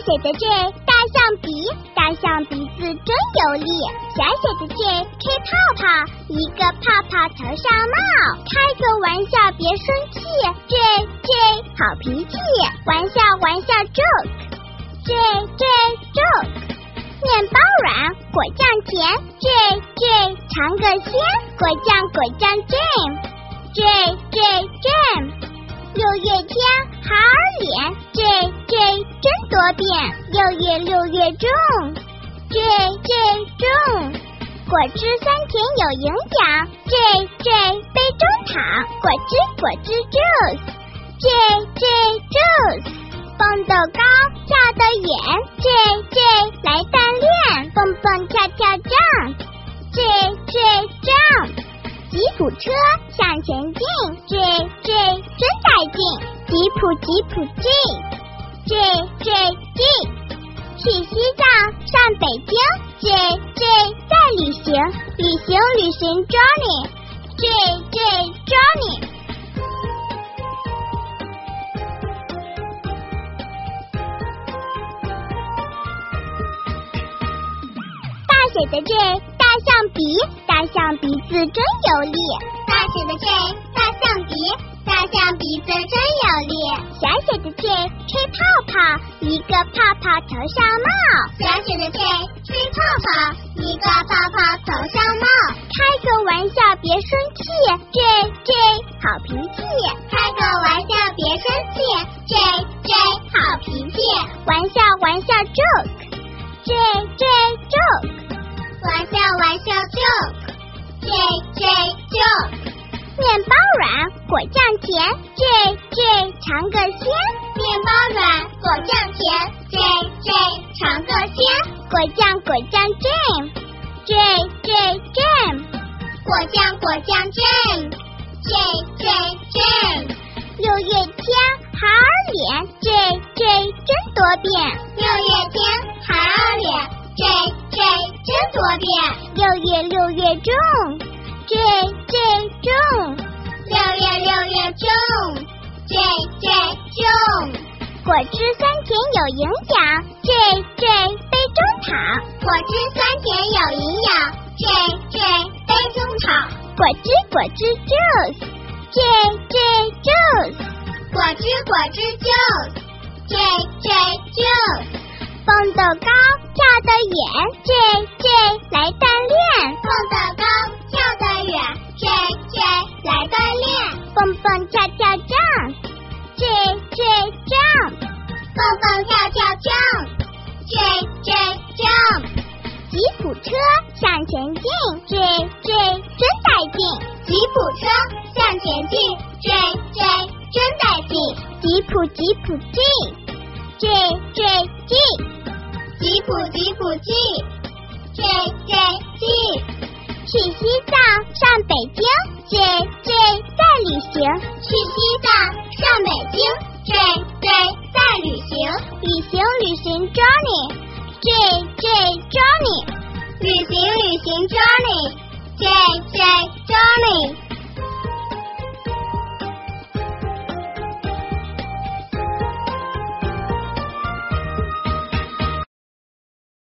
写的 J 大象鼻，大象鼻子真有力。小写的 J 吹泡泡，一个泡泡头上冒。开个玩笑别生气 ，J 好脾气。玩笑 joke，J joke。面包软果酱甜 ，J 尝个鲜。果酱 jam。六月天孩儿脸 ，J 真多变。六月中 ，J 中。果汁酸甜有营养 ，J 杯中淌。果汁 juice，J juice。蹦得高跳得远 ，J 来锻炼。蹦蹦跳跳 jump，J jump。吉普车向前进 ，J 真带劲。吉普 J。去西藏上北京 ，J 在旅行 Journey，J Journey。大写的 J 大象鼻，大象鼻子真有力。大写的 J 大象鼻，大象鼻子真有力。小写的 J 吹泡泡，一个泡泡头上冒。小写的 J 吹泡泡，一个泡泡头上冒。开个玩笑别生气 ，J 好脾气。开个玩笑别生气 ，J 好脾气。玩笑 joke，J joke。玩笑 joke，J joke。面包软果酱甜 ，J 尝个鲜。面包软果酱甜 ，J 尝个鲜。果酱 jam，J jam。果酱 jam，J jam。六月天孩儿脸 ，J 真多变。六月天孩儿脸 ，J真多变。六月中 ，J中。六月中 ，J中。果汁酸甜有营养 ，J 杯中淌。果汁酸甜有营养 ，J 杯中淌。果汁 juice，J juice。果汁 juice，J juice。蹦得高跳得远 ，J 来锻炼。蹦得高跳得远 ，J 来锻炼。蹦蹦跳跳 jump，J jump。蹦蹦跳跳 jump，J jump。吉普车向前进 ，J 真带劲。吉普车向前进 ，J 真带劲。吉普 G。J吉普 G，J G。去西藏上北京 ，J 在旅行。去西藏上北京 ，J 在旅行。旅行 Journey，J Journey。旅行 Journey，J Journey。